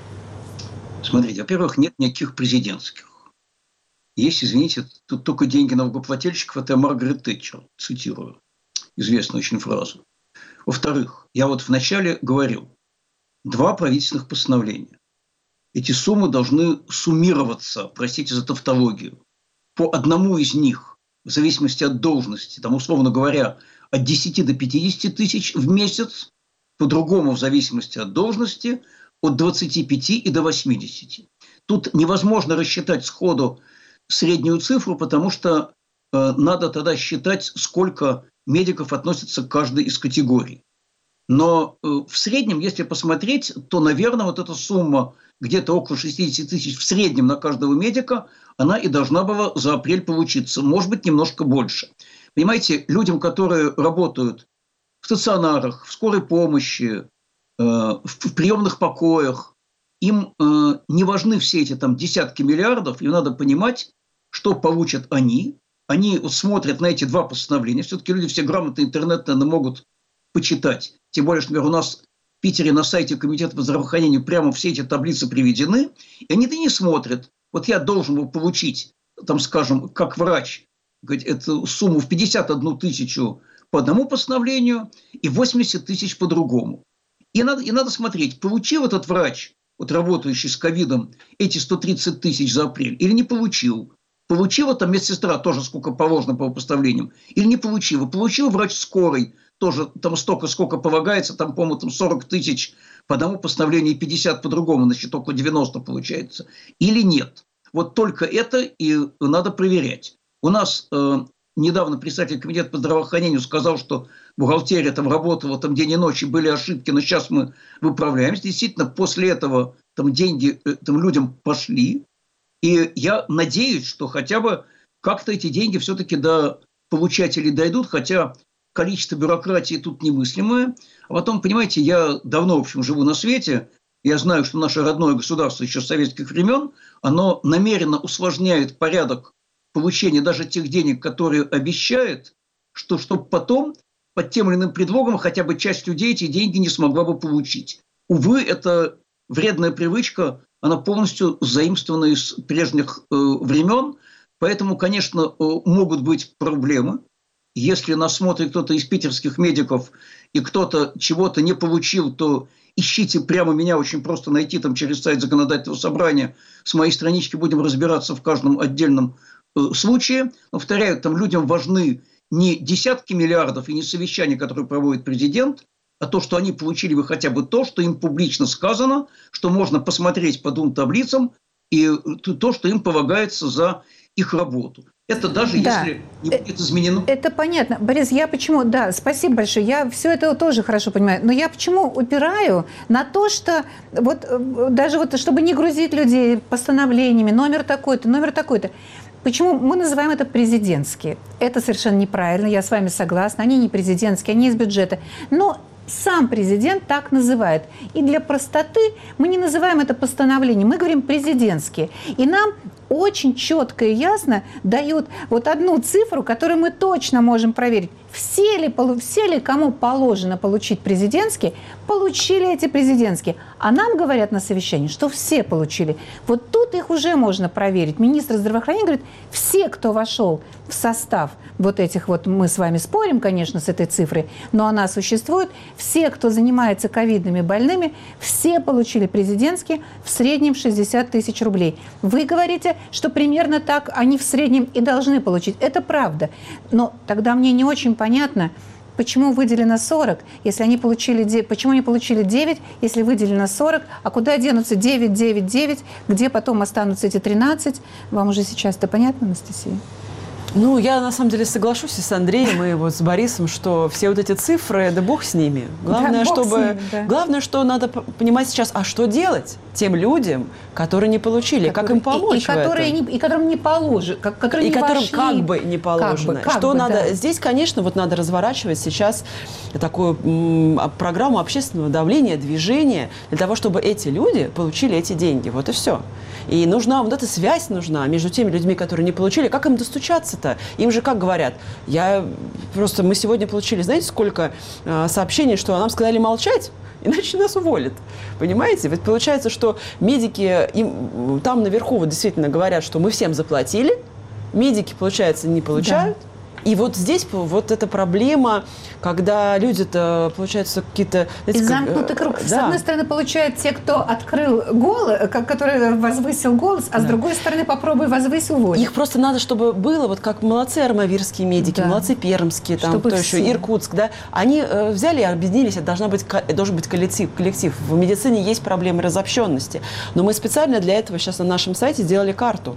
Смотрите, во-первых, нет никаких президентских. Есть, извините, тут только деньги налогоплательщиков, это Маргарет Тэтчер, цитирую, известную очень фразу. Во-вторых, я вот вначале говорил, 2 правительственных постановления. Эти суммы должны суммироваться, простите за тавтологию, по одному из них, в зависимости от должности, там, условно говоря, от 10 до 50 тысяч в месяц, по другому, в зависимости от должности, от 25 и до 80. Тут невозможно рассчитать сходу среднюю цифру, потому что надо тогда считать, сколько медиков относятся к каждой из категорий. Но в среднем, если посмотреть, то, наверное, вот эта сумма где-то около 60 тысяч в среднем на каждого медика, она и должна была за апрель получиться. Может быть, немножко больше. Понимаете, людям, которые работают в стационарах, в скорой помощи, в приемных покоях, им не важны все эти там десятки миллиардов, им надо понимать, что получат они. Они вот смотрят на эти два постановления. Все-таки люди все грамотные, интернет, наверное, могут почитать. Тем более, что, например, у нас в Питере на сайте Комитета по здравоохранению прямо все эти таблицы приведены, и они-то не смотрят. Вот я должен был получить, там, скажем, как врач, эту сумму в 51 тысячу по одному постановлению и 80 тысяч по другому. И надо смотреть, получил этот врач, вот работающий с ковидом, эти 130 тысяч за апрель или не получил. Получила там медсестра тоже сколько положено по поставлениям или не получила. Получил врач скорой тоже там столько, сколько полагается, там, по-моему, там 40 тысяч по одному постановлению и 50 по другому, значит, около 90 получается. Или нет. Вот только это и надо проверять. У нас недавно председатель Комитета по здравоохранению сказал, что бухгалтерия там работала там день и ночь, и были ошибки, но сейчас мы выправляемся. Действительно, после этого там деньги там людям пошли. И я надеюсь, что хотя бы как-то эти деньги все-таки до получателей дойдут, хотя количество бюрократии тут немыслимое. А потом, понимаете, я давно, в общем, живу на свете. Я знаю, что наше родное государство еще с советских времен, оно намеренно усложняет порядок получения даже тех денег, которые обещает, чтобы потом под тем или иным предлогом хотя бы часть людей эти деньги не смогла бы получить. Увы, это вредная привычка, она полностью заимствована из прежних времен, поэтому, конечно, могут быть проблемы. Если нас смотрит кто-то из питерских медиков и кто-то чего-то не получил, то ищите прямо меня, очень просто найти там через сайт законодательного собрания. С моей странички будем разбираться в каждом отдельном случае. Но, повторяю, там людям важны не десятки миллиардов и не совещания, которые проводит президент, а то, что они получили бы хотя бы то, что им публично сказано, что можно посмотреть по двум таблицам, и то, что им полагается за их работу. Это даже если не будет изменено. Это понятно. Борис, я почему... Да, спасибо большое. Я все это тоже хорошо понимаю. Но я почему упираю на то, что вот даже вот, чтобы не грузить людей постановлениями, номер такой-то. Почему мы называем это президентские? Это совершенно неправильно, я с вами согласна. Они не президентские, они из бюджета. Но сам президент так называет. И для простоты мы не называем это постановлением, мы говорим президентские. И нам очень четко и ясно дают вот одну цифру, которую мы точно можем проверить. Все ли кому положено получить президентские, получили эти президентские. А нам говорят на совещании, что все получили. Вот тут их уже можно проверить. Министр здравоохранения говорит, все, кто вошел в состав вот этих вот, мы с вами спорим, конечно, с этой цифрой, но она существует, все, кто занимается ковидными больными, все получили президентские в среднем 60 тысяч рублей. Вы говорите, что примерно так они в среднем и должны получить. Это правда. Но тогда мне не очень понятно, почему выделено 40, если они получили... Почему они получили 9, если выделено 40? А куда денутся 9, 9, 9? Где потом останутся эти 13? Вам уже сейчас это понятно, Анастасия? Ну, я на самом деле соглашусь с Андреем и вот с Борисом, что все вот эти цифры, да бог с ними. Главное, главное, что надо понимать сейчас, а что делать тем людям, которые не получили, как им помочь и которым не положено, которые не которым вошли. как бы не положено. Здесь, конечно, вот надо разворачивать сейчас такую программу общественного давления, движения, для того, чтобы эти люди получили эти деньги. Вот и все. И нужна вот эта связь нужна между теми людьми, которые не получили. Как им достучаться-то? Им же как говорят? Мы сегодня получили, знаете, сколько сообщений, что нам сказали молчать, иначе нас уволят. Понимаете? Ведь получается, что медики там наверху вот действительно говорят, что мы всем заплатили, медики, получается, не получают. Да. И вот здесь вот эта проблема, когда люди-то, получается, какие-то... И замкнутый круг. Да. С одной стороны, получают те, кто открыл голос, который возвысил голос, а с другой стороны, попробуй возвысил волю. Их просто надо, чтобы было, вот как молодцы армавирские медики, молодцы пермские, там, кто еще, Иркутск, да, они взяли и объединились, это должен быть коллектив. В медицине есть проблемы разобщенности. Но мы специально для этого сейчас на нашем сайте сделали карту.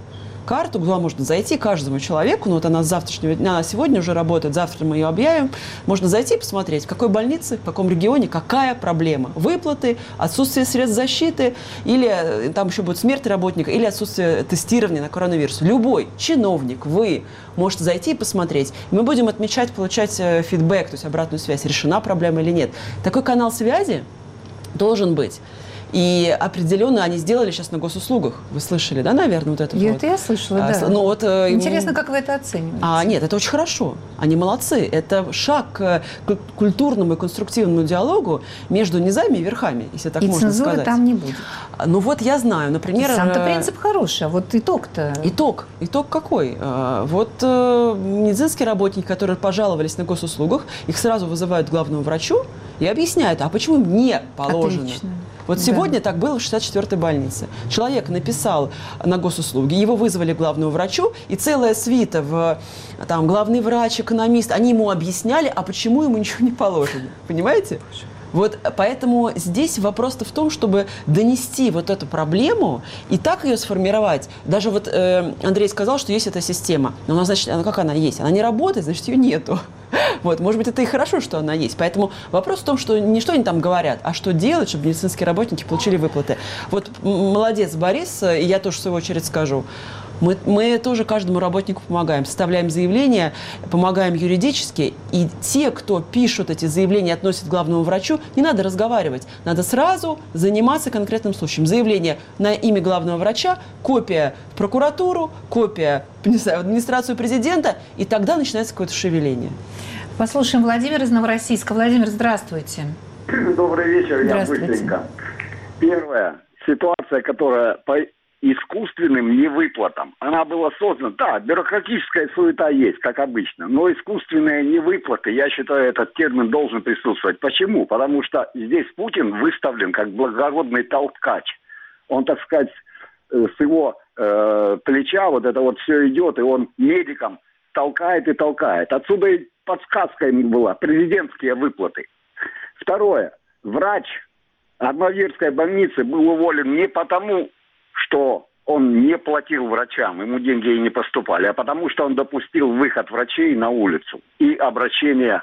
карту, куда можно зайти каждому человеку. Ну, вот она с завтрашнего дня, она сегодня уже работает, завтра мы ее объявим. Можно зайти и посмотреть, в какой больнице, в каком регионе, какая проблема. Выплаты, отсутствие средств защиты, или там еще будет смерть работника, или отсутствие тестирования на коронавирус. Любой чиновник, вы можете зайти и посмотреть. Мы будем отмечать, получать фидбэк, то есть обратную связь, решена проблема или нет. Такой канал связи должен быть. И определенно они сделали сейчас на госуслугах. Вы слышали, да, наверное, вот это? Это я слышала, да. Ну, вот, интересно, как вы это оцениваете? Нет, это очень хорошо. Они молодцы. Это шаг к культурному и конструктивному диалогу между низами и верхами, если так можно сказать. И цензуры там не будет. Ну вот я знаю, например... Сам-то принцип хороший, а вот итог-то... Итог какой? Вот медицинские работники, которые пожаловались на госуслугах, их сразу вызывают к главному врачу и объясняют, а почему им не положено. Отлично. Вот сегодня так было в 64-й больнице. Человек написал на госуслуги, его вызвали к главному врачу, и целая свита, там, главный врач, экономист, они ему объясняли, а почему ему ничего не положено. Понимаете? Вот поэтому здесь вопрос-то в том, чтобы донести вот эту проблему и так ее сформировать. Даже вот Андрей сказал, что есть эта система. Но она, значит, как она есть? Она не работает, значит, ее нету. Вот, может быть, это и хорошо, что она есть. Поэтому вопрос в том, что не что они там говорят, а что делать, чтобы медицинские работники получили выплаты. Вот молодец Борис, и я тоже в свою очередь скажу. Мы тоже каждому работнику помогаем, составляем заявления, помогаем юридически. И те, кто пишут эти заявления, относят к главному врачу, не надо разговаривать. Надо сразу заниматься конкретным случаем. Заявление на имя главного врача, копия в прокуратуру, копия, не знаю, в администрацию президента, и тогда начинается какое-то шевеление. Послушаем Владимира из Новороссийска. Владимир, здравствуйте. Добрый вечер, я быстренько. Первая ситуация, которая по искусственным невыплатам. Она была создана, да, бюрократическая суета есть, как обычно, но искусственные невыплаты, я считаю, этот термин должен присутствовать. Почему? Потому что здесь Путин выставлен как благородный толкач. Он, так сказать, с его плеча вот это вот все идет, и он медикам толкает и толкает. Отсюда и подсказка им была, президентские выплаты. Второе. Врач Армавирской больницы был уволен не потому, что он не платил врачам, ему деньги и не поступали, а потому что он допустил выход врачей на улицу и обращение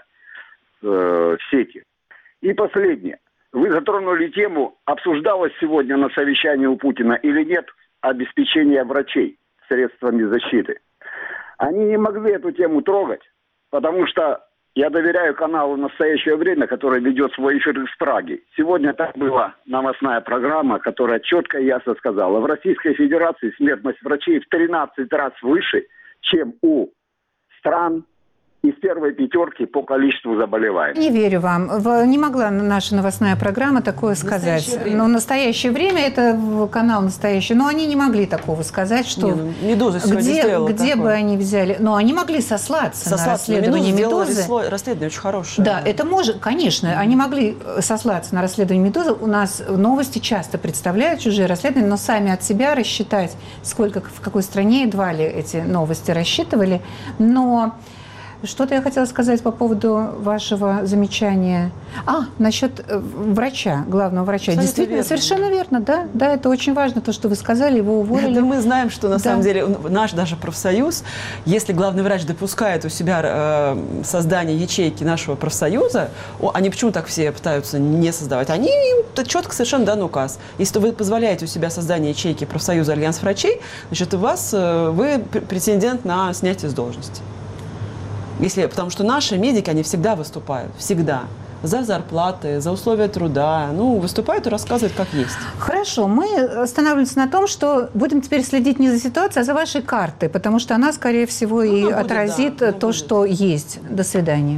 в сети. И последнее. Вы затронули тему, обсуждалось сегодня на совещании у Путина или нет обеспечение врачей средствами защиты. Они не могли эту тему трогать, потому что я доверяю каналу «Настоящее время», который ведет свой эфир из Праги. Сегодня так была новостная программа, которая четко и ясно сказала, в Российской Федерации смертность врачей в 13 раз выше, чем у стран из первой пятерки по количеству заболеваний. Не верю вам. Не могла наша новостная программа такое сказать. Но «Настоящее время» – это канал «Настоящий». Но они не могли такого сказать, что… «Медуза» где бы они взяли… Но они могли сослаться на расследование «Медузы». Расследование очень хорошее. Да, это может… Конечно, они могли сослаться на расследование «Медузы». У нас новости часто представляют чужие расследования, но сами от себя рассчитать, сколько, в какой стране едва ли эти новости рассчитывали. Но… Что-то я хотела сказать по поводу вашего замечания. Насчет врача, главного врача. Абсолютно действительно, верно. Совершенно верно, да. Да, это очень важно, то, что вы сказали, его уволили. Да, мы знаем, что на самом деле наш даже профсоюз, если главный врач допускает у себя создание ячейки нашего профсоюза, они почему так все пытаются не создавать? Они им четко совершенно дан указ. Если вы позволяете у себя создание ячейки профсоюза «Альянс врачей», значит, вы претендент на снятие с должности. Потому что наши медики, они всегда выступают, всегда. За зарплаты, за условия труда. Выступают и рассказывают, как есть. Хорошо, мы останавливаемся на том, что будем теперь следить не за ситуацией, а за вашей картой, потому что она, скорее всего, отразит то, что есть. До свидания.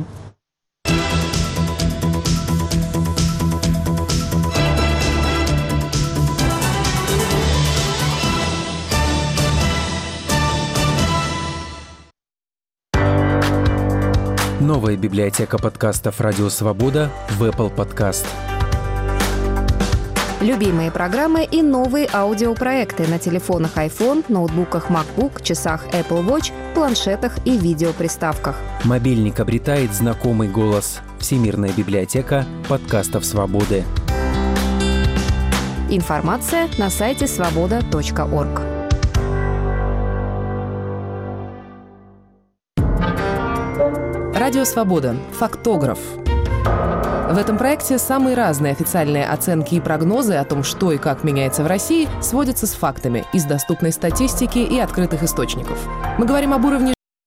Новая библиотека подкастов «Радио Свобода» в Apple Podcast. Любимые программы и новые аудиопроекты на телефонах iPhone, ноутбуках MacBook, часах Apple Watch, планшетах и видеоприставках. Мобильник обретает знакомый голос. Всемирная библиотека подкастов «Свободы». Информация на сайте svoboda.org. Радио «Свобода». Фактограф. В этом проекте самые разные официальные оценки и прогнозы о том, что и как меняется в России, сводятся с фактами из доступной статистики и открытых источников. Мы говорим об уровне